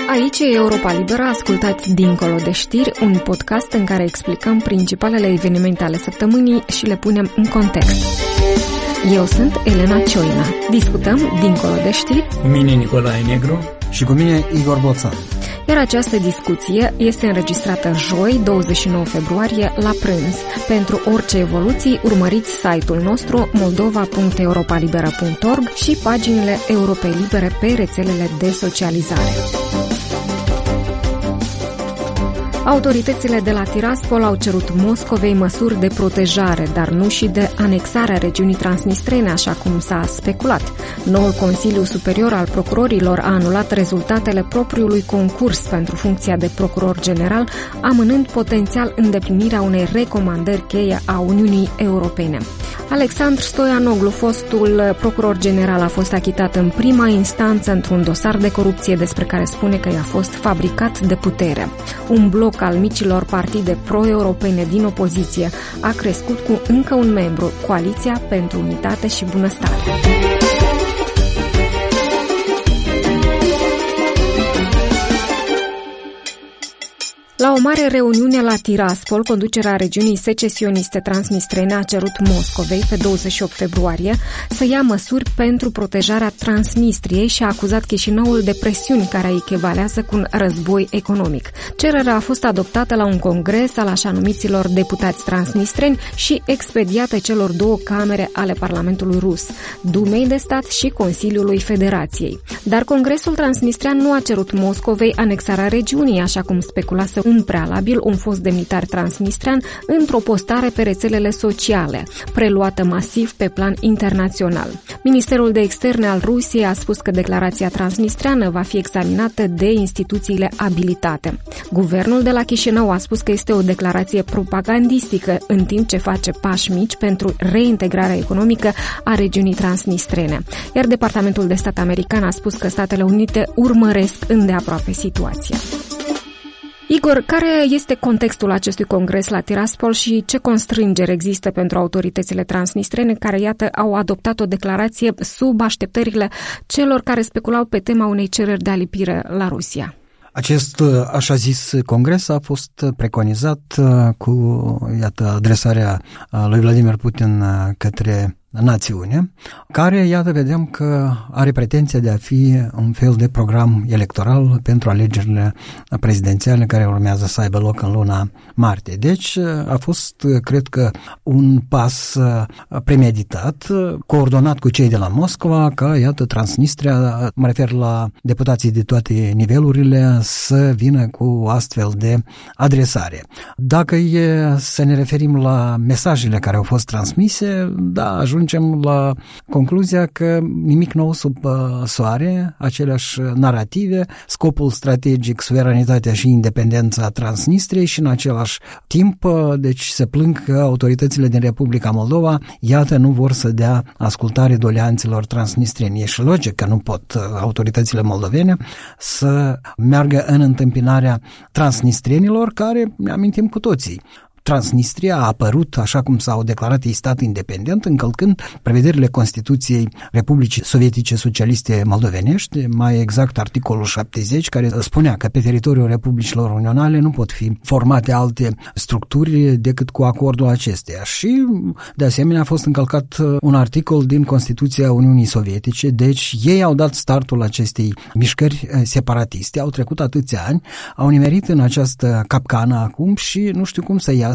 Aici e Europa Liberă, ascultați Dincolo de știri, un podcast în care explicăm principalele evenimente ale săptămânii și le punem în context. Eu sunt Elena Cioina. Discutăm Dincolo de știri. Cu mine Nicolae Negru și cu mine Igor Boțan. Iar această discuție este înregistrată joi, 29 februarie, la prânz. Pentru orice evoluții, urmăriți site-ul nostru moldova.europalibera.org și paginile Europei Libere pe rețelele de socializare. Autoritățile de la Tiraspol au cerut Moscovei măsuri de protejare, dar nu și de anexare a regiunii transnistrene, așa cum s-a speculat. Noul Consiliu Superior al Procurorilor a anulat rezultatele propriului concurs pentru funcția de procuror general, amânând potențial îndeplinirea unei recomandări cheie a Uniunii Europene. Alexandru Stoianoglu, fostul procuror general, a fost achitat în prima instanță într-un dosar de corupție despre care spune că i-a fost fabricat de putere. Un bloc al micilor partide pro-europene din opoziție a crescut cu încă un membru, Coaliția pentru Unitate și Bunăstare. La o mare reuniune la Tiraspol, conducerea regiunii secesioniste transnistrene a cerut Moscovei pe 28 februarie să ia măsuri pentru protejarea Transnistriei și a acuzat Chișinăul de presiuni care echivalează cu un război economic. Cererea a fost adoptată la un congres al așa numiților deputați transnistreni și expediată celor două camere ale Parlamentului rus, Dumei de stat și Consiliului Federației. Dar Congresul Transnistrean nu a cerut Moscovei anexarea regiunii, așa cum speculase în prealabil un fost demnitar transnistrean într-o postare pe rețelele sociale, preluată masiv pe plan internațional. Ministerul de Externe al Rusiei a spus că declarația transnistreană va fi examinată de instituțiile abilitate. Guvernul de la Chișinău a spus că este o declarație propagandistică, în timp ce face pași mici pentru reintegrarea economică a regiunii transnistrene. Iar Departamentul de Stat american a spus că Statele Unite urmăresc îndeaproape situația. Igor, care este contextul acestui congres la Tiraspol și ce constrângeri există pentru autoritățile transnistrene care, iată, au adoptat o declarație sub așteptările celor care speculau pe tema unei cereri de alipire la Rusia? Acest așa zis congres a fost preconizat cu, iată, adresarea lui Vladimir Putin către națiune, care, iată, vedem că are pretenția de a fi un fel de program electoral pentru alegerile prezidențiale care urmează să aibă loc în luna martie. Deci a fost, cred că, un pas premeditat, coordonat cu cei de la Moscova, ca, iată, Transnistria, mă refer la deputații de toate nivelurile, să vină cu astfel de adresare. Dacă e să ne referim la mesajele care au fost transmise, da, ajungem la concluzia că nimic nou sub soare, aceleași narrative, scopul strategic, suveranitatea și independența Transnistriei și în același timp, deci se plâng că autoritățile din Republica Moldova, iată, nu vor să dea ascultare doleanților transnistrieni. E și logic că nu pot autoritățile moldovene să meargă în întâmpinarea transnistrienilor care, ne amintim cu toții, Transnistria a apărut, așa cum s-au declarat ei, stat independent, încălcând prevederile Constituției Republicii Sovietice Socialiste Moldovenești, mai exact articolul 70, care spunea că pe teritoriul Republicilor Unionale nu pot fi formate alte structuri decât cu acordul acesteia. Și, de asemenea, a fost încălcat un articol din Constituția Uniunii Sovietice, deci ei au dat startul acestei mișcări separatiste, au trecut atâția ani, au nimerit în această capcană acum și nu știu cum să iasă,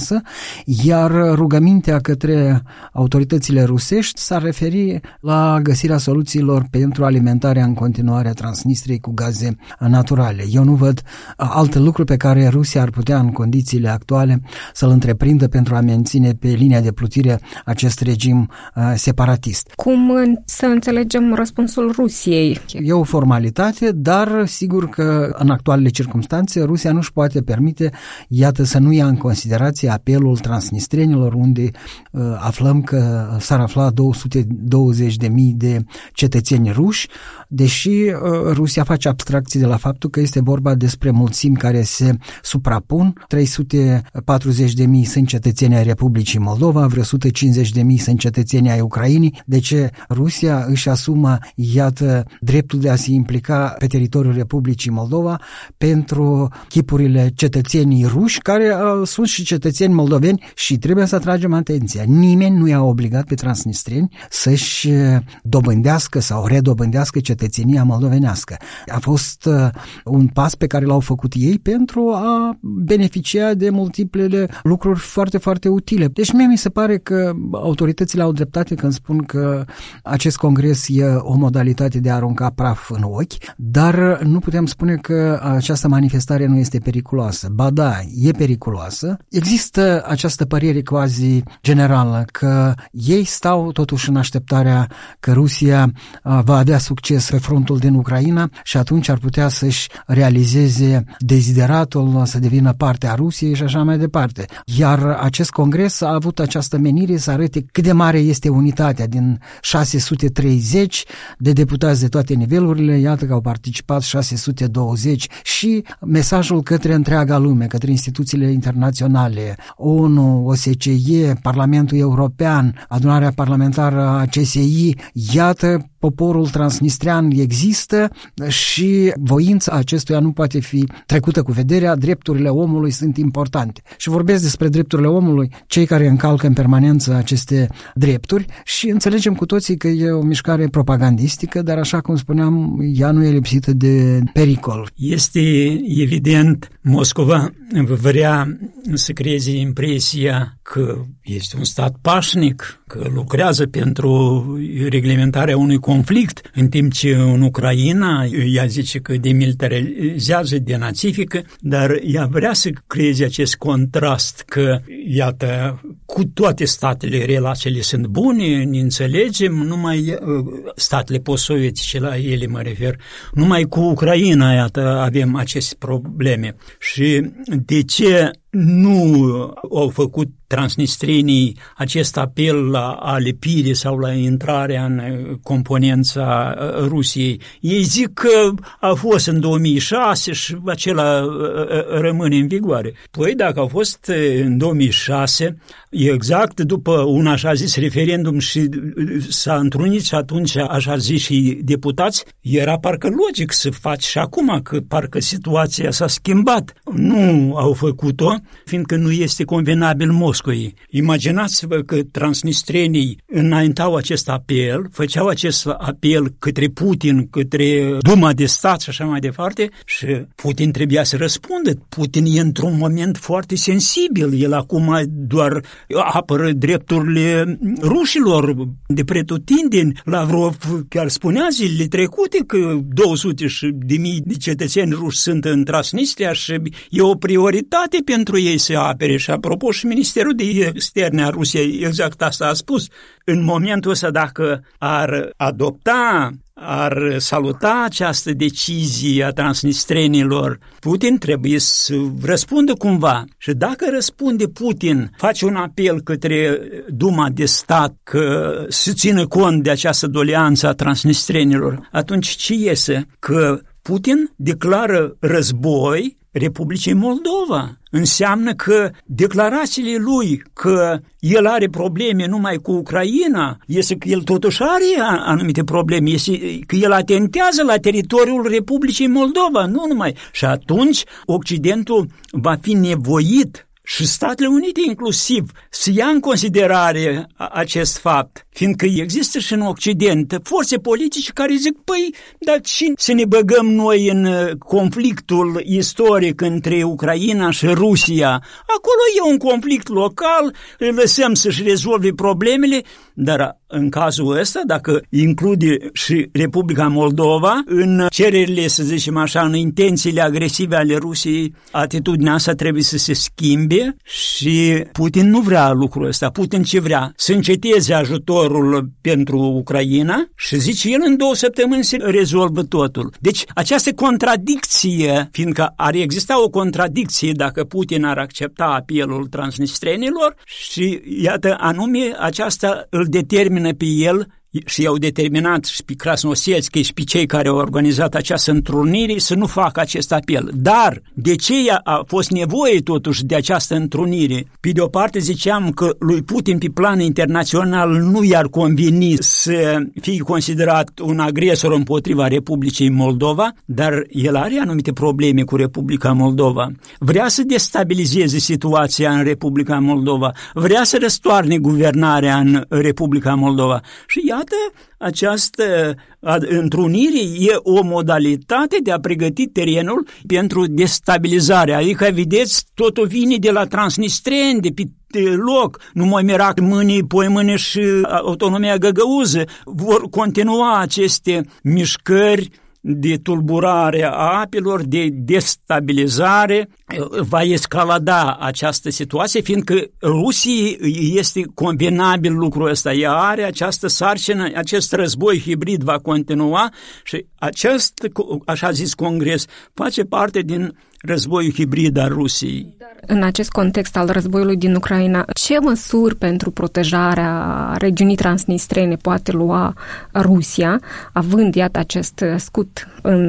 iar rugămintea către autoritățile rusești s-ar referi la găsirea soluțiilor pentru alimentarea în continuare a Transnistriei cu gaze naturale. Eu nu văd alt lucru pe care Rusia ar putea în condițiile actuale să-l întreprindă pentru a menține pe linia de plutire acest regim separatist. Cum să înțelegem răspunsul Rusiei? E o formalitate, dar sigur că în actualele circumstanțe Rusia nu își poate permite, iată, să nu ia în considerație apelul transnistrenilor, unde aflăm că s-ar afla 220.000 de cetățeni ruși, deși Rusia face abstracție de la faptul că este vorba despre mulțimi care se suprapun. 340.000 sunt cetățeni ai Republicii Moldova, vreo 150.000 sunt cetățeni ai Ucrainei. De ce Rusia își asumă, iată, dreptul de a se implica pe teritoriul Republicii Moldova pentru chipurile cetățenii ruși, care sunt și cetățeni moldoveni, și trebuie să atragem atenția. Nimeni nu i-a obligat pe transnistreni să-și dobândească sau redobândească cetățenia moldovenească. A fost un pas pe care l-au făcut ei pentru a beneficia de multiplele lucruri foarte, foarte utile. Deci mie mi se pare că autoritățile au dreptate când spun că acest congres e o modalitate de a arunca praf în ochi, dar nu putem spune că această manifestare nu este periculoasă. Ba da, e periculoasă. Există această părere quasi generală că ei stau totuși în așteptarea că Rusia va avea succes pe frontul din Ucraina și atunci ar putea să-și realizeze dezideratul să devină parte a Rusiei și așa mai departe. Iar acest congres a avut această menire să arate cât de mare este unitatea. Din 630 de deputați de toate nivelurile, iată că au participat 620 și mesajul către întreaga lume, către instituțiile internaționale, ONU, OSCE, Parlamentul European, adunarea parlamentară a CSI, iată, poporul transnistrean există și voința acestuia nu poate fi trecută cu vederea, drepturile omului sunt importante. Și vorbesc despre drepturile omului, cei care încalcă în permanență aceste drepturi, și înțelegem cu toții că e o mișcare propagandistică, dar așa cum spuneam, ea nu e lipsită de pericol. Este evident, Moscova vrea să creeze impresia că este un stat pașnic, că lucrează pentru reglementarea unui conflict, în timp ce în Ucraina ea zice că demilitarizează, denazifică, dar ea vrea să creeze acest contrast că, iată, cu toate statele relațiile sunt bune, ne înțelegem, numai statele post-sovietice, la ele mă refer, numai cu Ucraina, iată, avem aceste probleme. Și de ce nu au făcut transnistrenii acest apel la alepire sau la intrarea în componența Rusiei? Ei zic că a fost în 2006 și acela rămâne în vigoare. Păi dacă a fost în 2006, exact după un așa zis referendum și s-a întrunit și atunci așa zis și deputați, era parcă logic să faci și acum, că parcă situația s-a schimbat. Nu au făcut-o, fiindcă nu este convenabil Moscovei. Imaginați-vă că transnistrenii înaintau acest apel, făceau acest apel către Putin, către Duma de Stat și așa mai departe, și Putin trebuia să răspundă. Putin e într-un moment foarte sensibil. El acum doar apără drepturile rușilor de pretutindeni. Lavrov chiar spunea zilele trecute că 200.000 de cetățeni ruși sunt în Transnistria și e o prioritate pentru ei să apere. Și apropo, și Ministerul de Externe a Rusiei exact asta a spus. În momentul ăsta, dacă ar ar saluta această decizie a transnistrenilor, Putin trebuie să răspundă cumva. Și dacă răspunde Putin, face un apel către Duma de Stat că să țină cont de această doleanță a transnistrenilor, atunci ce iese? Că Putin declară război Republicii Moldova. Înseamnă că declarațiile lui că el are probleme numai cu Ucraina, este că el totuși are anumite probleme, este că el atentează la teritoriul Republicii Moldova, nu numai. Și atunci Occidentul va fi nevoit, și Statele Unite inclusiv, să ia în considerare acest fapt, fiindcă există și în Occident forțe politice care zic, păi, dar și să ne băgăm noi în conflictul istoric între Ucraina și Rusia? Acolo e un conflict local, îl lăsăm să-și rezolve problemele, dar în cazul ăsta, dacă include și Republica Moldova în cererile, să zicem așa, în intențiile agresive ale Rusiei, atitudinea asta trebuie să se schimbe și Putin nu vrea lucrul ăsta. Putin ce vrea? Să înceteze ajutorul pentru Ucraina și zice el în 2 săptămâni se rezolvă totul. Deci această contradicție, fiindcă ar exista o contradicție dacă Putin ar accepta apelul transnistrenilor și iată anume aceasta îl determină pe el și i-au determinat și pe Krasnoselski și pe cei care au organizat această întrunire să nu facă acest apel. Dar de ce a fost nevoie totuși de această întrunire? Pe de o parte ziceam că lui Putin pe plan internațional nu i-ar conveni să fie considerat un agresor împotriva Republicii Moldova, dar el are anumite probleme cu Republica Moldova. Vrea să destabilizeze situația în Republica Moldova, vrea să răstoarne guvernarea în Republica Moldova și iată, această întrunire e o modalitate de a pregăti terenul pentru destabilizare. Adică, vedeți, totul vine de la transnistreni, de pe loc, nu mai mirac mâini, poi mâini și autonomia găgăuză. Vor continua aceste mișcări de tulburare a apelor, de destabilizare, va escalada această situație, fiindcă Rusiei este convenabil lucrul ăsta. Ea are această sarcină, acest război hibrid va continua și acest, așa zis congres, face parte din războiul hibrid al Rusiei. În acest context al războiului din Ucraina, ce măsuri pentru protejarea regiunii transnistrene poate lua Rusia, având, iată, acest scut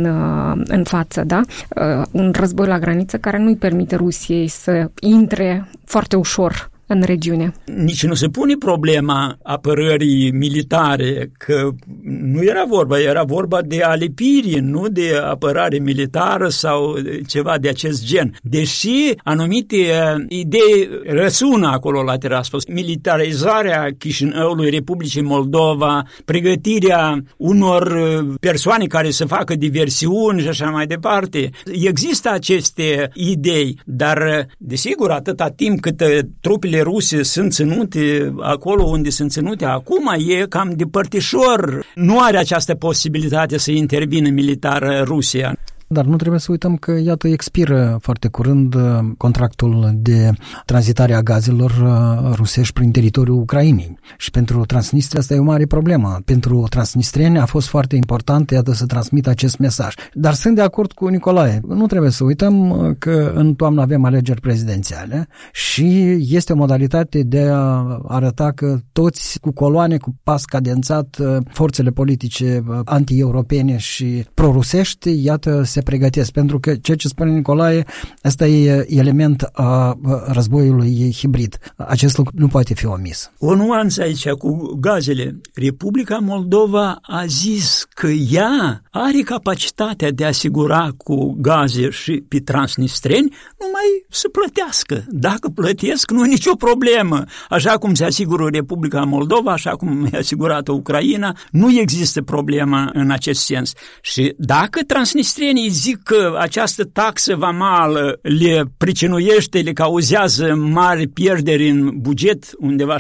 în față, da? Un război la graniță care nu-i permite Rusiei să intre foarte ușor în regiune. Nici nu se pune problema apărării militare, că nu era vorba de alipire, nu de apărare militară sau ceva de acest gen. Deși anumite idei răsună acolo la Tiraspol, militarizarea Chișinăului, Republicii Moldova, pregătirea unor persoane care să facă diversiuni și așa mai departe. Există aceste idei, dar desigur atâta timp cât trupele ruse sunt ținute acolo unde sunt ținute acum, e cam de părtișor. Nu are această posibilitate să intervină militar Rusia. Dar nu trebuie să uităm că, iată, expiră foarte curând contractul de tranzitare a gazelor rusești prin teritoriul Ucrainei. Și pentru Transnistria asta e o mare problemă. Pentru transnistrieni a fost foarte important, iată, să transmită acest mesaj. Dar sunt de acord cu Nicolae. Nu trebuie să uităm că în toamnă avem alegeri prezidențiale și este o modalitate de a arăta că toți cu coloane, cu pas cadențat, forțele politice anti-europene și prorusești, iată, se pregătesc, pentru că ceea ce spune Nicolae, ăsta e element a războiului hibrid. Acest lucru nu poate fi omis. O nuanță aici cu gazele. Republica Moldova a zis că ea are capacitatea de a asigura cu gaze și pe transnistreni numai să plătească. Dacă plătesc, nu e nicio problemă. Așa cum se asigură Republica Moldova, așa cum e asigurată Ucraina, nu există problemă în acest sens. Și dacă transnistrenii zic că această taxă vamală le pricinuiește, le cauzează mari pierderi în buget, undeva 16-18%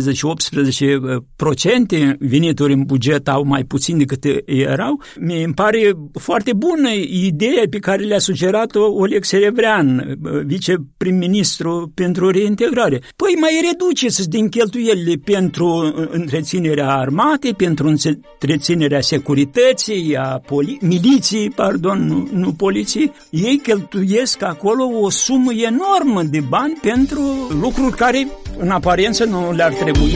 venituri în buget au mai puțin decât erau, mi pare foarte bună ideea pe care le-a sugerat-o Oleg Serebrean, viceprim-ministru pentru reintegrare. Păi mai reduceți din cheltuielile pentru întreținerea armatei, pentru întreținerea securității, a miliției, nu poliției. Ei cheltuiesc acolo o sumă enormă de bani pentru lucruri care în aparență nu le-ar trebui.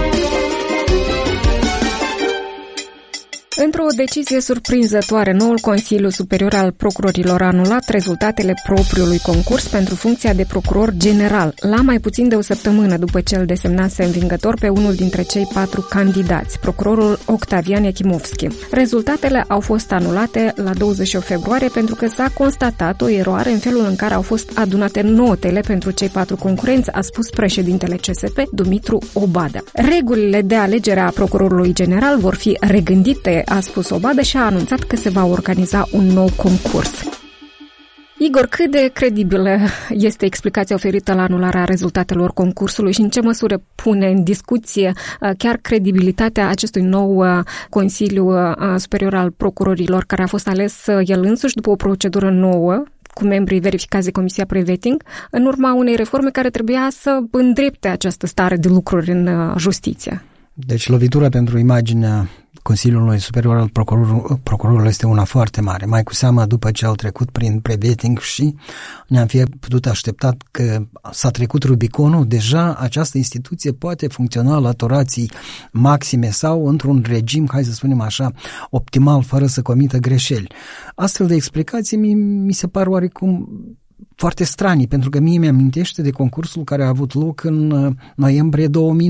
Într-o decizie surprinzătoare, noul Consiliu Superior al Procurorilor a anulat rezultatele propriului concurs pentru funcția de procuror general, la mai puțin de o săptămână după ce îl desemnase învingător pe unul dintre cei 4 candidați, procurorul Octavian Yachimovski. Rezultatele au fost anulate la 28 februarie pentru că s-a constatat o eroare în felul în care au fost adunate notele pentru cei 4 concurenți, a spus președintele CSP, Dumitru Obada. Regulile de alegere a procurorului general vor fi regândite, a spus Obada, și a anunțat că se va organiza un nou concurs. Igor, cât de credibilă este explicația oferită la anularea rezultatelor concursului și în ce măsură pune în discuție chiar credibilitatea acestui nou Consiliu Superior al Procurorilor, care a fost ales el însuși după o procedură nouă, cu membrii verificați de Comisia Pre-Vetting, în urma unei reforme care trebuia să îndrepte această stare de lucruri în justiție? Deci lovitura pentru imaginea Consiliului Superior al Procurorilor este una foarte mare, mai cu seamă după ce au trecut prin pre-vetting și ne-am fi putut aștepta că s-a trecut Rubiconul, deja această instituție poate funcționa la torații maxime sau într-un regim, hai să spunem așa, optimal, fără să comită greșeli. Astfel de explicații mi se par oarecum foarte stranii, pentru că mie mi-amintește de concursul care a avut loc în noiembrie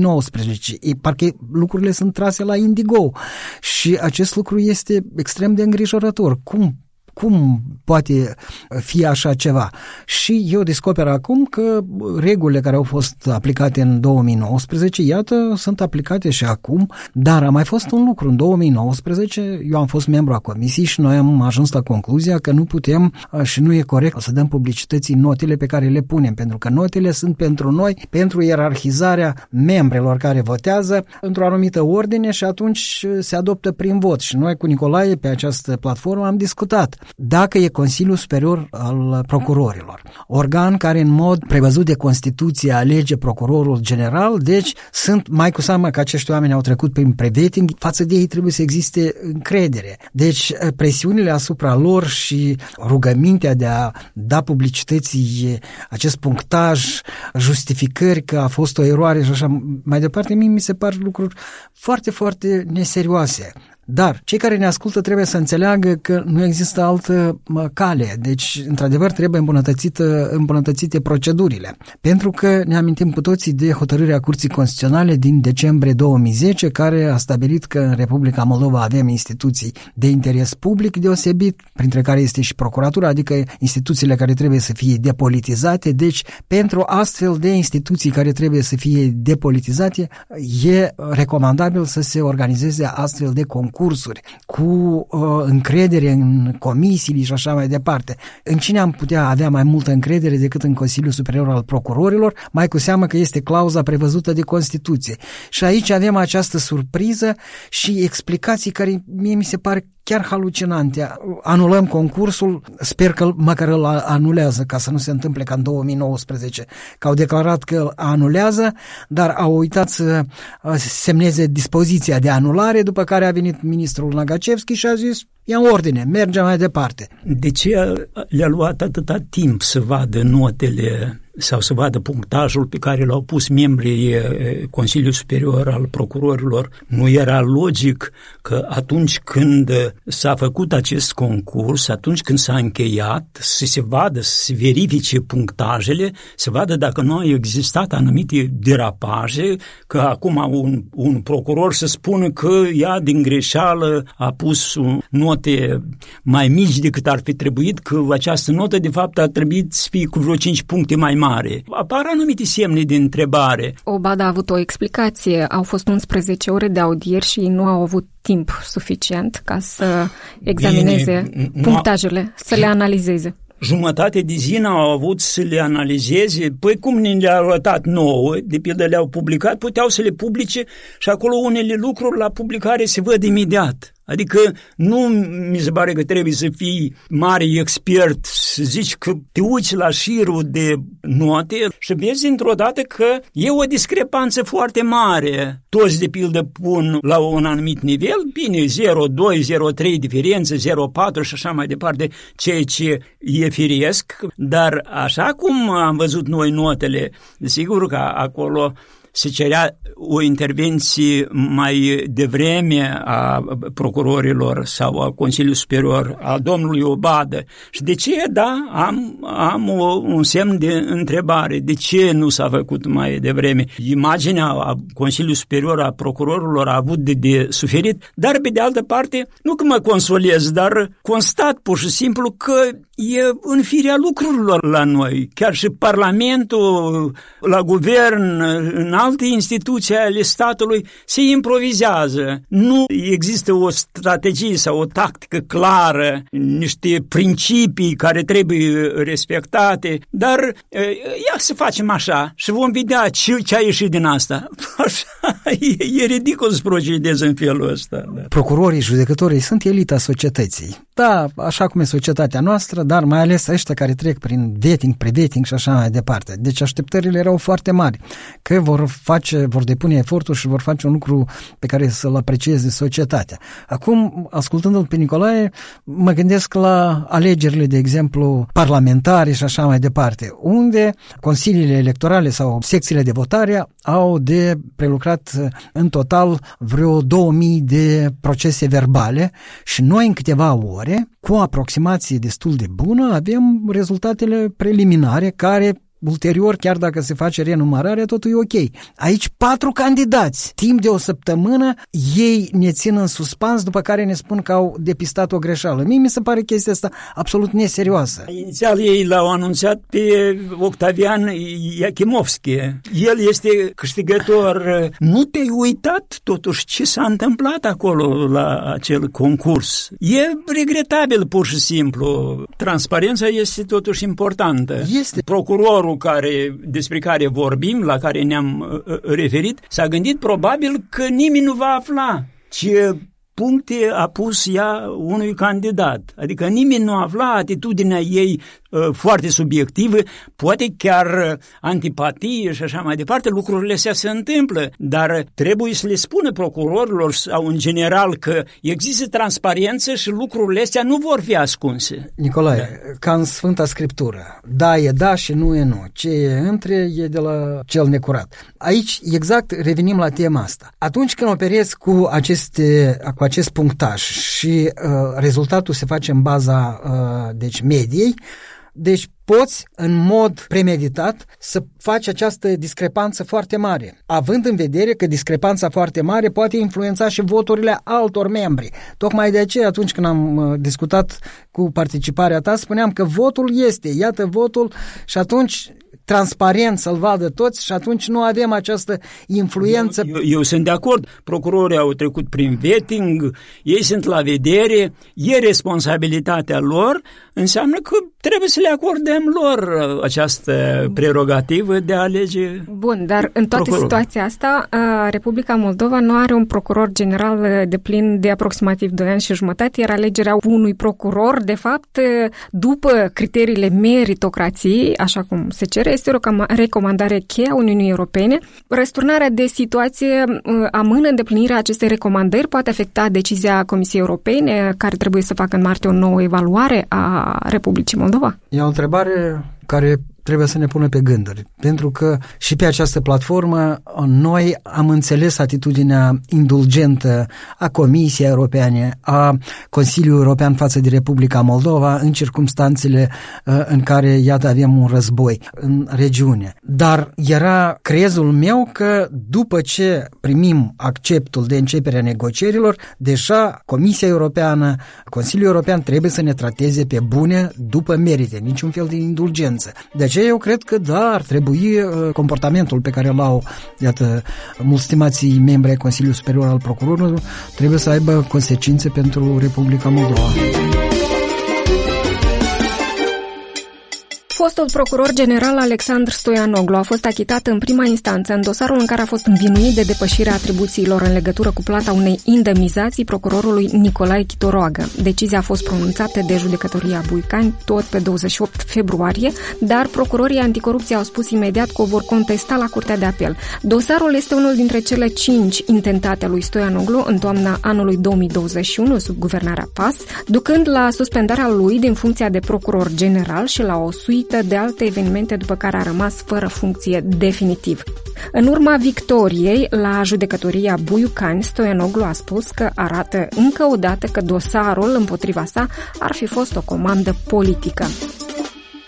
2019. Parcă lucrurile sunt trase la Indigo și acest lucru este extrem de îngrijorător. Cum poate fi așa ceva? Și eu descoper acum că regulile care au fost aplicate în 2019, iată, sunt aplicate și acum, dar a mai fost un lucru. În 2019, eu am fost membru a comisiei și noi am ajuns la concluzia că nu putem și nu e corect să dăm publicității notele pe care le punem, pentru că notele sunt pentru noi, pentru ierarhizarea membrelor care votează într-o anumită ordine și atunci se adoptă prin vot. Și noi cu Nicolae pe această platformă am discutat dacă e Consiliul Superior al Procurorilor, organ care în mod prevăzut de Constituție alege procurorul general, deci sunt mai cu seamă că acești oameni au trecut prin pre-vetting, față de ei trebuie să existe încredere. Deci presiunile asupra lor și rugămintea de a da publicității acest punctaj, justificări că a fost o eroare și așa mai departe, mie mi se par lucruri foarte, foarte neserioase. Dar cei care ne ascultă trebuie să înțeleagă că nu există altă cale, deci într-adevăr trebuie îmbunătățite procedurile. Pentru că ne amintim cu toții de hotărârea Curții Constituționale din decembrie 2010, care a stabilit că în Republica Moldova avem instituții de interes public deosebit, printre care este și procuratura, adică instituțiile care trebuie să fie depolitizate. Deci pentru astfel de instituții care trebuie să fie depolitizate, e recomandabil să se organizeze astfel de concursuri cu încredere în comisii și așa mai departe. În cine am putea avea mai multă încredere decât în Consiliul Superior al Procurorilor, mai cu seamă că este clauza prevăzută de Constituție. Și aici avem această surpriză și explicații care mie mi se pare chiar halucinante. Anulăm concursul, sper că măcar îl anulează, ca să nu se întâmple ca în 2019, că au declarat că anulează, dar au uitat să semneze dispoziția de anulare, după care a venit ministrul Nagacevski și a zis, ia în ordine, mergem mai departe. De ce le-a luat atâta timp să vadă notele sau să vadă punctajul pe care l-au pus membrii Consiliului Superior al Procurorilor? Nu era logic că atunci când s-a făcut acest concurs, atunci când s-a încheiat, să se vadă, să se verifice punctajele, să vadă dacă nu au existat anumite derapaje, că acum un procuror să spună că ea din greșeală a pus note mai mici decât ar fi trebuit, că această notă de fapt ar trebui să fie cu vreo 5 puncte mai mare. Apar anumite semne de întrebare. Obada a avut o explicație. Au fost 11 ore de audieri și nu au avut timp suficient ca să examineze punctajele, să le analizeze. Jumătate de zi n-au avut să le analizeze. Păi cum ne-le-au arătat nouă, de pildă le-au publicat, puteau să le publice și acolo unele lucruri la publicare se văd imediat. Adică nu mi se pare că trebuie să fii mare expert, să zici că te uiți la șirul de note și vezi într-o dată că e o discrepanță foarte mare. Toți de pildă pun la un anumit nivel, bine, 0,2, 0,3 diferență, 0,4 și așa mai departe, ceea ce e firesc, dar așa cum am văzut noi notele, sigur că acolo se cerea o intervenție mai devreme a procurorilor sau a Consiliului Superior, a domnului Obadă. Și de ce? Da, am un semn de întrebare. De ce nu s-a făcut mai devreme? Imaginea a Consiliului Superior a procurorilor a avut de suferit, dar pe de altă parte, nu că mă consolez, dar constat pur și simplu că e în firea lucrurilor la noi. Chiar și Parlamentul, la guvern, în alte instituții ale statului se improvizează. Nu există o strategie sau o tactică clară, niște principii care trebuie respectate, dar ia să facem așa și vom vedea ce a ieșit din asta. Așa, e ridicol să procedeze în felul ăsta. Da. Procurorii, judecătorii sunt elita societății. Da, așa cum e societatea noastră, dar mai ales ăștia care trec prin vetting, pre-vetting și așa mai departe. Deci așteptările erau foarte mari, că vor depune eforturi și vor face un lucru pe care să-l aprecieze societatea. Acum, ascultându-l pe Nicolae, mă gândesc la alegerile, de exemplu, parlamentare și așa mai departe, unde consiliile electorale sau secțiile de votare au de prelucrat în total vreo 2000 de procese verbale și noi în câteva ore, cu o aproximație destul de bună, avem rezultatele preliminare care ulterior, chiar dacă se face renumărarea, totul e ok. Aici 4 candidați. Timp de o săptămână, ei ne țin în suspans, după care ne spun că au depistat o greșeală. Mie mi se pare chestia asta absolut neserioasă. Inițial ei l-au anunțat pe Octavian Iachimovski. El este câștigător. Nu te-ai uitat totuși ce s-a întâmplat acolo la acel concurs. E regretabil pur și simplu. Transparența este totuși importantă. Este. Procurorul despre care vorbim, la care ne-am referit, s-a gândit probabil că nimeni nu va afla ce puncte a pus ea unui candidat. Adică nimeni nu afla atitudinea ei foarte subiectivă, poate chiar antipatie și așa mai departe, lucrurile astea se întâmplă, dar trebuie să le spună procurorilor sau în general că există transparență și lucrurile astea nu vor fi ascunse. Nicolae, da. Ca în Sfânta Scriptură, da e da și nu e nu. Ce e între e de la cel necurat. Aici exact revenim la tema asta. Atunci când operezi cu acest punctaj și rezultatul se face în baza mediei, deci poți în mod premeditat să faci această discrepanță foarte mare, având în vedere că discrepanța foarte mare poate influența și voturile altor membri. Tocmai de aceea, atunci când am discutat cu participarea ta, spuneam că votul este, iată votul, și atunci transparent să-l vadă toți și atunci nu avem această influență. Eu sunt de acord. Procurorii au trecut prin vetting, ei sunt la vedere, e responsabilitatea lor, înseamnă că trebuie să le acordăm lor această prerogativă de a alege. Bun, dar în toată situația asta, Republica Moldova nu are un procuror general deplin de aproximativ 2 ani și jumătate, iar alegerea unui procuror, de fapt, după criteriile meritocrației, așa cum se cere, este o recomandare cheie a Uniunii Europene. Răsturnarea de situație amână îndeplinirea acestei recomandări, poate afecta decizia Comisiei Europene, care trebuie să facă în martie o nouă evaluare a Republicii Moldova? E o întrebare care trebuie să ne pună pe gânduri, pentru că și pe această platformă noi am înțeles atitudinea indulgentă a Comisiei Europene, a Consiliului European față de Republica Moldova în circumstanțele în care, iată, avem un război în regiune. Dar era crezul meu că după ce primim acceptul de începere a negocierilor, deja Comisia Europeană, Consiliul European trebuie să ne trateze pe bune după merite, niciun fel de indulgență. De aceea eu cred că da, ar trebui comportamentul pe care l-au, iată, mulți stimații membri ai Consiliului Superior al Procurorului, trebuie să aibă consecințe pentru Republica Moldova. Fostul procuror general Alexandru Stoianoglu a fost achitat în prima instanță în dosarul în care a fost învinuit de depășirea atribuțiilor în legătură cu plata unei indemnizații procurorului Nicolae Chitoroagă. Decizia a fost pronunțată de judecătoria Buicani tot pe 28 februarie, dar procurorii anticorupție au spus imediat că o vor contesta la Curtea de Apel. Dosarul este unul dintre cele 5 intentate lui Stoianoglu în toamna anului 2021 sub guvernarea PAS, ducând la suspendarea lui din funcția de procuror general și la o suită de alte evenimente după care a rămas fără funcție definitiv. În urma victoriei la judecătoria Buicani, Stoianoglu a spus că arată încă o dată că dosarul împotriva sa ar fi fost o comandă politică.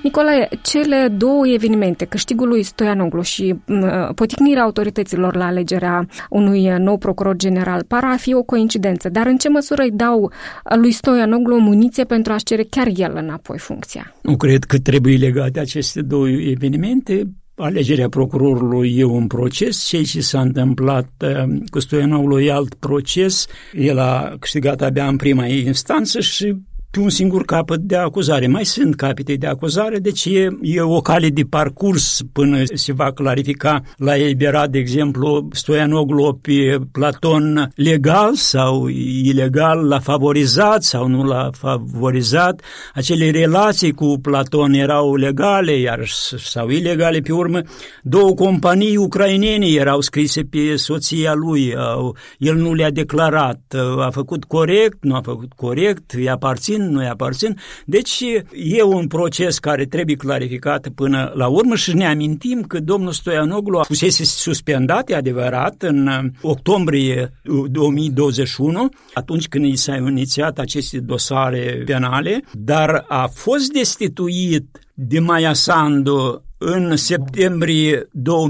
Nicolae, cele două evenimente, câștigul lui Stoianoglu și poticnirea autorităților la alegerea unui nou procuror general, par a fi o coincidență, dar în ce măsură îi dau lui Stoianoglu o muniție pentru a-și cere chiar el înapoi funcția? Nu cred că trebuie legate aceste două evenimente. Alegerea procurorului e un proces, ceea ce s-a întâmplat cu Stoianoglu e alt proces. El a câștigat abia în prima instanță și pe un singur capăt de acuzare. Mai sunt capete de acuzare, deci e o cale de parcurs până se va clarifica la eliberat, de exemplu, Stoianoglu pe Platon legal sau ilegal, l-a favorizat sau nu l-a favorizat. Acele relații cu Platon erau legale sau ilegale. Pe urmă, două companii ucrainene erau scrise pe soția lui. El nu le-a declarat. A făcut corect, nu a făcut corect, îi aparțin, nu îi aparțin. Deci e un proces care trebuie clarificat până la urmă și ne amintim că domnul Stoianoglu a fusese suspendat, e adevărat, în octombrie 2021, atunci când i s-au inițiat aceste dosare penale, dar a fost destituit de Maia Sandu în septembrie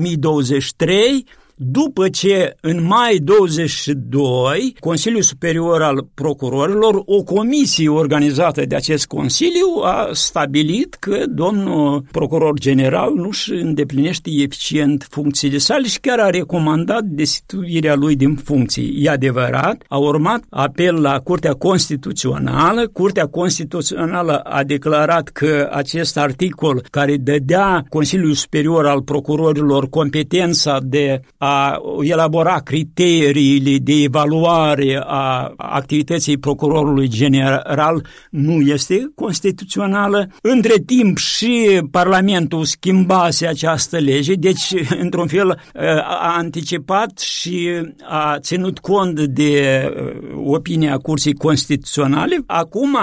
2023, după ce în mai 22 Consiliul Superior al Procurorilor, o comisie organizată de acest Consiliu, a stabilit că domnul procuror general nu își îndeplinește eficient funcțiile sale și chiar a recomandat destituirea lui din funcții. E adevărat, a urmat apel la Curtea Constituțională. Curtea Constituțională a declarat că acest articol care dădea Consiliul Superior al Procurorilor competența de a elabora criteriile de evaluare a activității procurorului general nu este constituțională. Între timp și Parlamentul schimbase această lege, deci într-un fel a anticipat și a ținut cont de opinia Curții Constituționale. Acum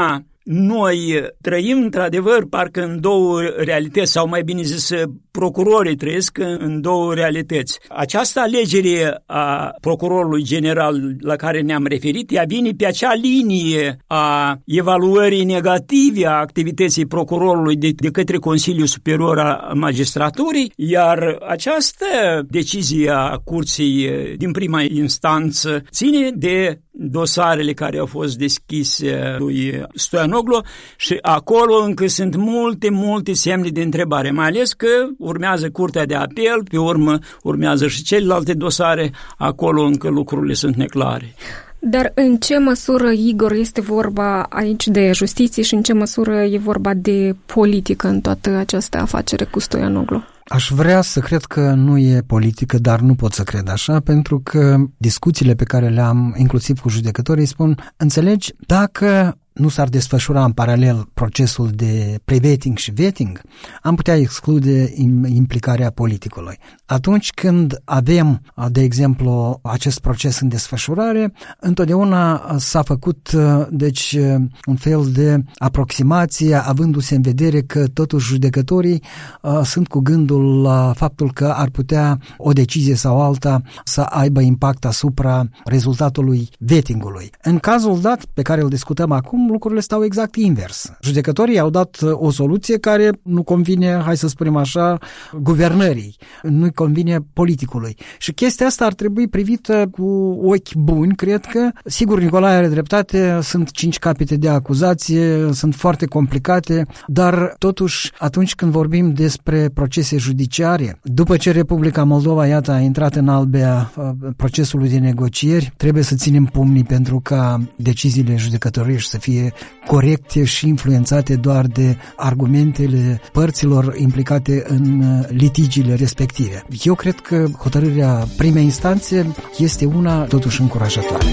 noi trăim, într-adevăr, parcă în două realități, sau mai bine zis, procurorii trăiesc în două realități. Această alegere a procurorului general la care ne-am referit, ea vine pe acea linie a evaluării negative a activității procurorului de către Consiliul Superior al Magistraturii, iar această decizie a Curții din prima instanță ține de dosarele care au fost deschise lui Stoianoglu și acolo încă sunt multe semne de întrebare, mai ales că urmează Curtea de Apel, pe urmă urmează și celelalte dosare, acolo încă lucrurile sunt neclare. Dar în ce măsură, Igor, este vorba aici de justiție și în ce măsură e vorba de politică în toată această afacere cu Stoianoglu? Aș vrea să cred că nu e politică, dar nu pot să cred așa, pentru că discuțiile pe care le-am, inclusiv cu judecătorii, spun, înțelegi, dacă nu s-ar desfășura în paralel procesul de pre-vetting și vetting, am putea exclude implicarea politicului. Atunci când avem, de exemplu, acest proces în desfășurare, întotdeauna s-a făcut, deci, un fel de aproximație, avându-se în vedere că totuși judecătorii sunt cu gândul la faptul că ar putea o decizie sau alta să aibă impact asupra rezultatului vettingului. În cazul dat pe care îl discutăm acum, lucrurile stau exact invers. Judecătorii au dat o soluție care nu convine, hai să spunem așa, guvernării, nu convine politicului. Și chestia asta ar trebui privită cu ochi buni, cred că. Sigur, Nicolae are dreptate, sunt 5 capete de acuzație, sunt foarte complicate, dar totuși, atunci când vorbim despre procese judiciare, după ce Republica Moldova, iată, a intrat în albea procesului de negocieri, trebuie să ținem pumnii pentru ca deciziile judecătorești să fie corecte și influențate doar de argumentele părților implicate în litigiile respective. Eu cred că hotărârea primei instanțe este una totuși încurajatoare.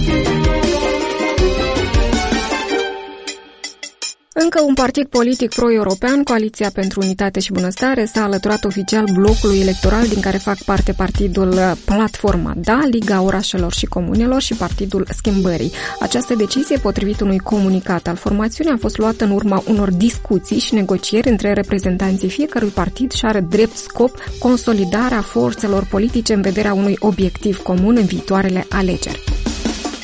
Încă un partid politic pro-european, Coaliția pentru Unitate și Bunăstare, s-a alăturat oficial blocului electoral din care fac parte partidul Platforma Da, Liga Orașelor și Comunelor și Partidul Schimbării. Această decizie, potrivit unui comunicat al formațiunii, a fost luată în urma unor discuții și negocieri între reprezentanții fiecărui partid și are drept scop consolidarea forțelor politice în vederea unui obiectiv comun în viitoarele alegeri.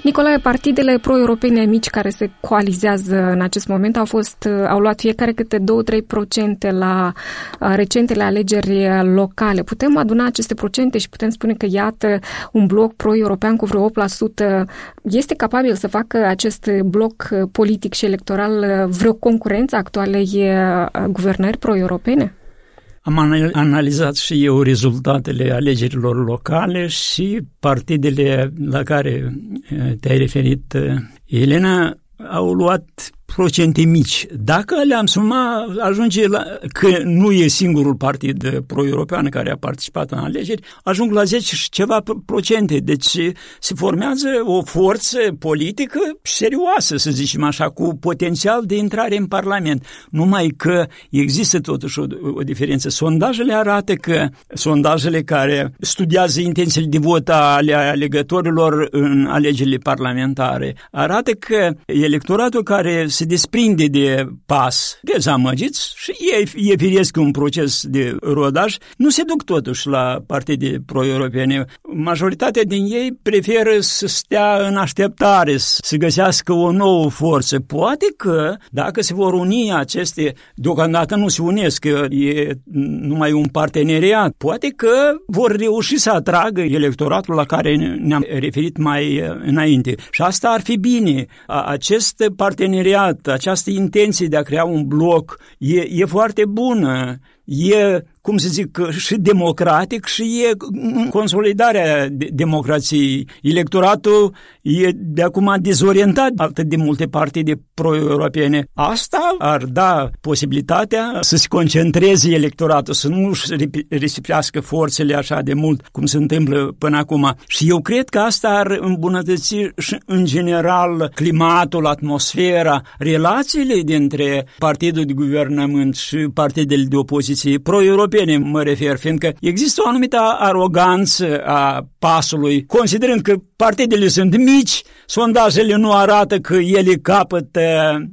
Nicolae, partidele pro-europene mici care se coalizează în acest moment au luat fiecare câte 2-3% la recentele alegeri locale. Putem aduna aceste procente și putem spune că, iată, un bloc pro-european cu vreo 8% este capabil să facă acest bloc politic și electoral vreo concurență actualei guvernări pro-europene? Am analizat și eu rezultatele alegerilor locale și partidele la care te-ai referit, Elena, au luat procente mici. Dacă le-am suma, ajunge că nu e singurul partid pro-european care a participat în alegeri, ajung la 10 și ceva procente. Deci se formează o forță politică serioasă, să zicem așa, cu potențial de intrare în Parlament. Numai că există totuși o diferență. Sondajele arată că sondajele care studiază intențiile de vot ale alegătorilor în alegerile parlamentare arată că electoratul care se desprinde de PAS, dezamăgiți și ei firesc un proces de rodaj, nu se duc totuși la partide pro-europene. Majoritatea din ei preferă să stea în așteptare, să găsească o nouă forță. Poate că, dacă se vor uni aceste, deocamdată nu se unesc, că e numai un parteneriat, poate că vor reuși să atragă electoratul la care ne-am referit mai înainte. Și asta ar fi bine. Acest parteneriat, această intenție de a crea un bloc e foarte bună, e, cum să zic, și democratic și e consolidarea democrației. Electoratul e de acum dezorientat atât de multe partide pro-europene. Asta ar da posibilitatea să se concentreze electoratul, să nu-și risipească forțele așa de mult cum se întâmplă până acum. Și eu cred că asta ar îmbunătăți și în general climatul, atmosfera, relațiile dintre partidul de guvernământ și partidele de opoziție pro-europene, mă refer, fiindcă există o anumită aroganță a PAS-ului, considerând că partidele sunt mici, sondajele nu arată că ele capătă,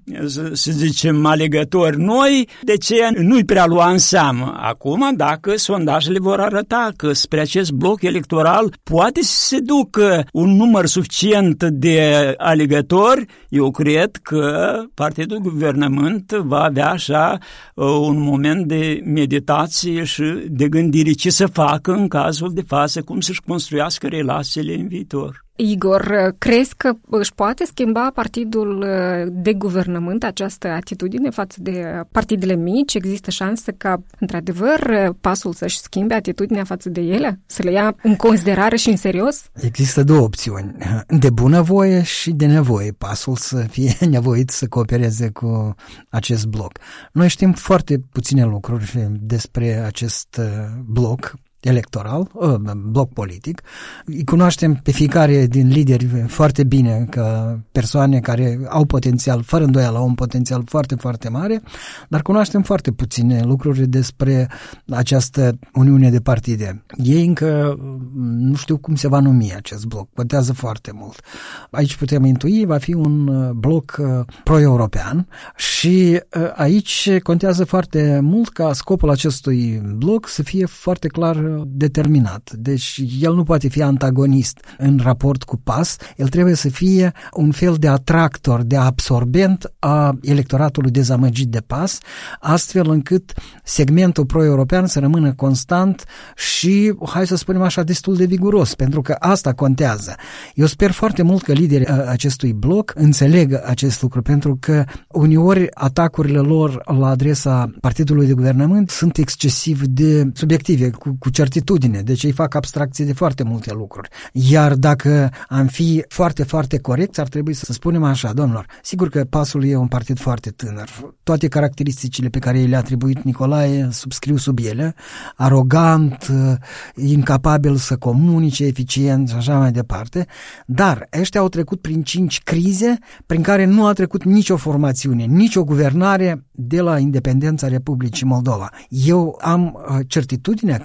să zicem, alegători noi, de ce nu-i prea lua în seamă. Acum, dacă sondajele vor arăta că spre acest bloc electoral poate să se ducă un număr suficient de alegători, eu cred că partidul guvernământ va avea așa un moment de meditație și de gândire ce să facă în cazul de față, cum să-și construiască relațiile în viitor. Igor, crezi că își poate schimba partidul de guvernământ această atitudine față de partidele mici? Există șanse ca, într-adevăr, PAS-ul să-și schimbe atitudinea față de ele? Să le ia în considerare și în serios? Există două opțiuni. De bunăvoie și de nevoie. PAS-ul să fie nevoit să coopereze cu acest bloc. Noi știm foarte puține lucruri despre acest bloc electoral, bloc politic. Îi cunoaștem pe fiecare din lideri foarte bine ca persoane care au potențial, fără îndoială, au un potențial foarte, foarte mare, dar cunoaștem foarte puține lucruri despre această uniune de partide. Ei încă nu știu cum se va numi acest bloc, contează foarte mult. Aici putem intui, va fi un bloc pro-european și aici contează foarte mult ca scopul acestui bloc să fie foarte clar determinat. Deci el nu poate fi antagonist în raport cu PAS, el trebuie să fie un fel de atractor, de absorbent a electoratului dezamăgit de PAS, astfel încât segmentul pro-european să rămână constant și, hai să spunem așa, destul de viguros, pentru că asta contează. Eu sper foarte mult că liderii acestui bloc înțeleg acest lucru, pentru că uneori atacurile lor la adresa partidului de guvernământ sunt excesiv de subiective, cu certitudine, deci ei fac abstracție de foarte multe lucruri. Iar dacă am fi foarte, foarte corecți, ar trebui să spunem așa, domnilor, sigur că PAS-ul e un partid foarte tânăr. Toate caracteristicile pe care le-a atribuit Nicolae subscriu sub ele, arogant, incapabil să comunice eficient și așa mai departe, dar ăștia au trecut prin 5 crize prin care nu a trecut nicio formațiune, nicio guvernare de la independența Republicii Moldova. Eu am certitudinea că ei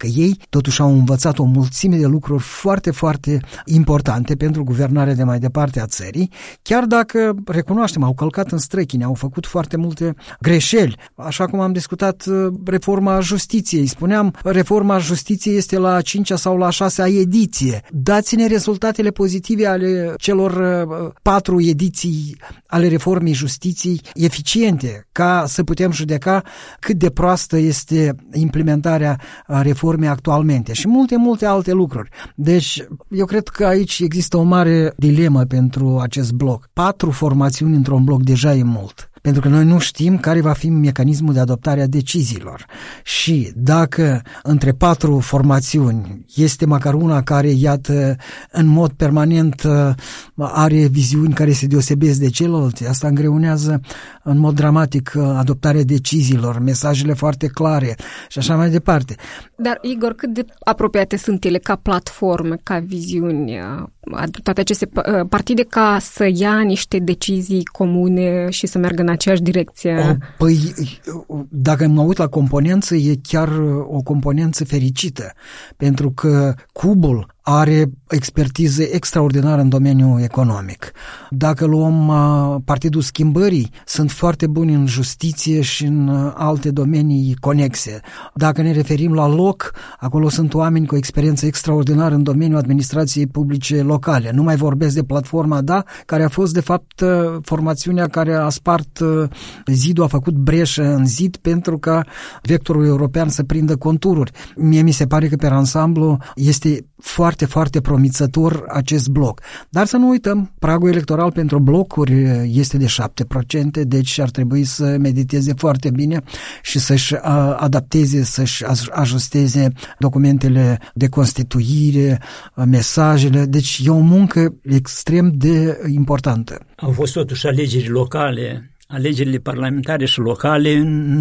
totuși au învățat o mulțime de lucruri foarte, foarte importante pentru guvernarea de mai departe a țării, chiar dacă, recunoaștem, au călcat în străchini, au făcut foarte multe greșeli. Așa cum am discutat reforma justiției, spuneam, reforma justiției este la 5-a sau la 6-a ediție. Dați-ne rezultatele pozitive ale celor 4 ediții ale reformei justiției eficiente, ca să putem judeca cât de proastă este implementarea reformei actualmente și multe, multe alte lucruri. Deci, eu cred că aici există o mare dilemă pentru acest bloc. 4 formațiuni într-un bloc deja e mult. Pentru că noi nu știm care va fi mecanismul de adoptare a deciziilor. Și dacă între 4 formațiuni este măcar una care, iată, în mod permanent are viziuni care se deosebesc de celelalte, asta îngreunează în mod dramatic adoptarea deciziilor, mesajele foarte clare și așa mai departe. Dar, Igor, cât de apropiate sunt ele ca platforme, ca viziuni, toate aceste partide, ca să ia niște decizii comune și să meargă în aceeași direcție? Păi, dacă mă uit la componență, e chiar o componență fericită, pentru că Cubul are expertiză extraordinară în domeniul economic. Dacă luăm Partidul Schimbării, sunt foarte buni în justiție și în alte domenii conexe. Dacă ne referim la LOC, acolo sunt oameni cu experiență extraordinară în domeniul administrației publice locale. Nu mai vorbesc de platforma DA, care a fost de fapt formațiunea care a spart zidul, a făcut breșă în zid pentru ca vectorul european să prindă contururi. Mie mi se pare că pe ansamblu este foarte, foarte promițător acest bloc. Dar să nu uităm, pragul electoral pentru blocuri este de 7%, deci ar trebui să mediteze foarte bine și să-și adapteze, să-și ajusteze documentele de constituire, mesajele. Deci e o muncă extrem de importantă. Au fost totuși alegeri locale. Alegerile parlamentare și locale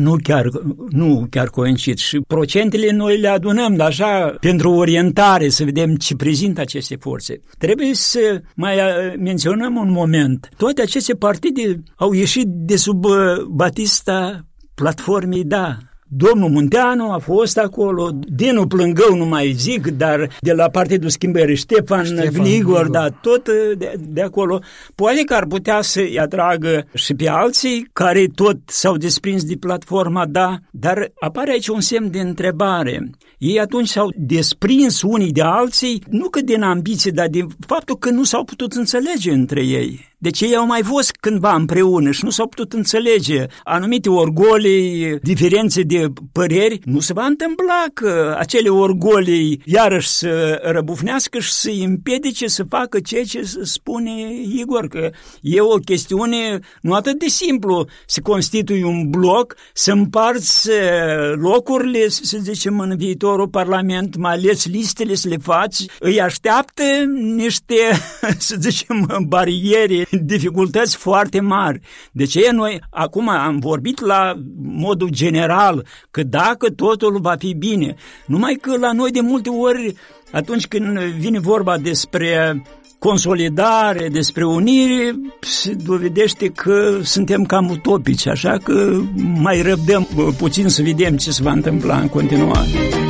nu chiar coincid și procentele noi le adunăm, dar așa pentru orientare, să vedem ce prezintă aceste forțe. Trebuie să mai menționăm un moment. Toate aceste partide au ieșit de sub batista platformei DA. Domnul Munteanu a fost acolo, Dinu Plângău nu mai zic, dar de la Partidul Schimbării Ștefan Gligor, da, tot de acolo. Poate că ar putea să-i atragă și pe alții care tot s-au desprins de platforma, da, dar apare aici un semn de întrebare. Ei atunci s-au desprins unii de alții, nu că din ambiție, dar din faptul că nu s-au putut înțelege între ei. Deci ei au mai fost cândva împreună și nu s-au putut înțelege. Anumite orgolii, diferențe de păreri, nu se va întâmpla că acele orgolii iarăși să răbufnească și să îi împiedice să facă ceea ce spune Igor, că e o chestiune nu atât de simplu să constitui un bloc, să împarți locurile, să zicem, în viitorul Parlament, mai ales listele să le faci, îi așteaptă niște, să zicem, bariere, dificultăți foarte mari. De ce noi acum am vorbit la modul general că dacă totul va fi bine, numai că la noi de multe ori, atunci când vine vorba despre consolidare, despre unire, se dovedește că suntem cam utopici, așa că mai răbdăm puțin să vedem ce se va întâmpla în continuare.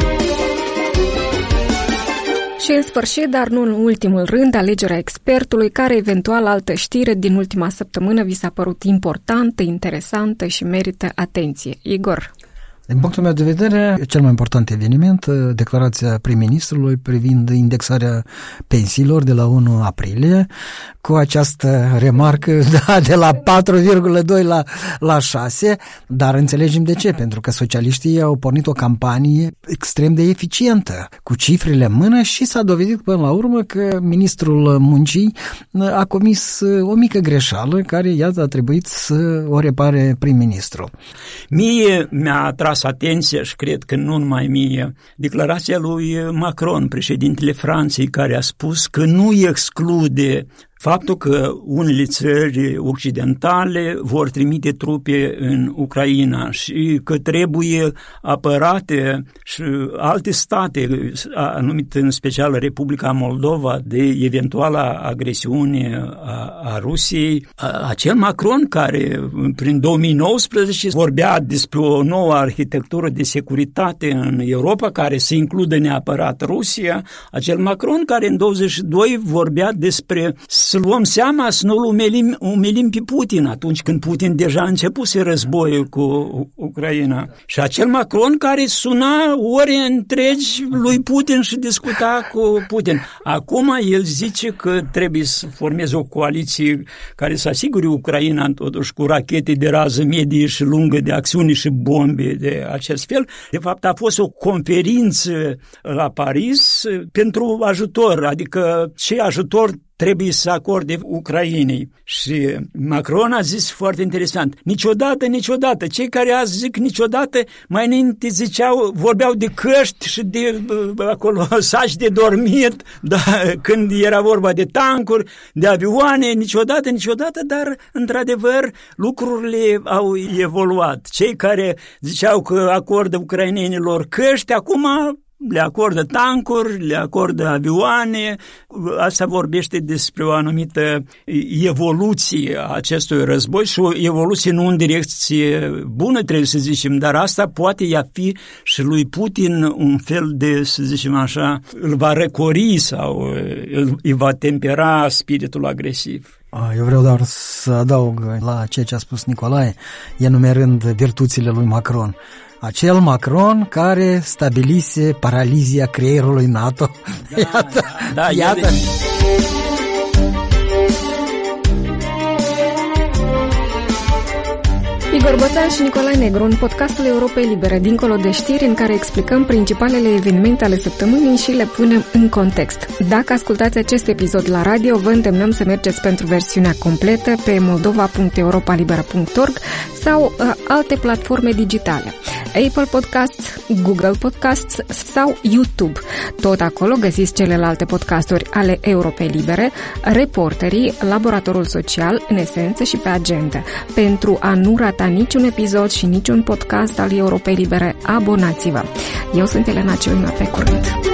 Și în sfârșit, dar nu în ultimul rând, alegerea expertului, care eventual altă știre din ultima săptămână vi s-a părut importantă, interesantă și merită atenție. Igor? Din punctul meu de vedere, cel mai important eveniment, declarația prim-ministrului privind indexarea pensiilor de la 1 aprilie, cu această remarcă de la 4,2 la 6, dar înțelegem de ce, pentru că socialiștii au pornit o campanie extrem de eficientă, cu cifrele în mână și s-a dovedit până la urmă că ministrul muncii a comis o mică greșeală care, iată, a trebuit să o repare prim-ministru. Mie mi-a atras atenția și cred că nu numai mie, declarația lui Macron, președintele Franței, care a spus că nu exclude faptul că unele țări occidentale vor trimite trupe în Ucraina și că trebuie apărate și alte state, anumite în special Republica Moldova, de eventuala agresiune a Rusiei. Acel Macron care prin 2019 vorbea despre o nouă arhitectură de securitate în Europa care să includă neapărat Rusia, acel Macron care în 22 vorbea despre să luăm seama să nu-l umilim pe Putin atunci când Putin deja începuse războiul cu Ucraina. Și acel Macron care suna ore întregi lui Putin și discuta cu Putin. Acum el zice că trebuie să formeze o coaliție care să asigure Ucraina totuși cu rachete de rază medie și lungă de acțiuni și bombe de acest fel. De fapt a fost o conferință la Paris pentru ajutor, adică ce ajutor trebuie să acorde Ucrainei. Și Macron a zis foarte interesant, niciodată, cei care azi zic niciodată, mai înainte vorbeau de căști și de acolo saci de dormit, când era vorba de tancuri, de avioane, niciodată, dar într-adevăr lucrurile au evoluat. Cei care ziceau că acordă ucrainenilor căști, acum le acordă tancuri, le acordă avioane. Asta vorbește despre o anumită evoluție a acestui război și o evoluție nu în direcție bună, trebuie să zicem, dar asta poate ea fi și lui Putin un fel de, să zicem așa, îl va răcori sau îi va tempera spiritul agresiv. Eu vreau doar să adaug la ceea ce a spus Nicolae, enumerând virtuțile lui Macron. Acel Macron care stabilise paralizia creierului NATO. Iată. Igor Boțan și Nicolae Negru în podcastul Europei Libere, dincolo de știri, în care explicăm principalele evenimente ale săptămânii și le punem în context. Dacă ascultați acest episod la radio, vă îndemnăm să mergeți pentru versiunea completă pe moldova.europalibera.org sau alte platforme digitale, Apple Podcasts, Google Podcasts sau YouTube. Tot acolo găsiți celelalte podcasturi ale Europei Libere, Reporterii, Laboratorul Social, în esență și pe agenda. Pentru a nu rata niciun episod și niciun podcast al Europei Libere, abonați-vă! Eu sunt Elena Cioina, pe curând!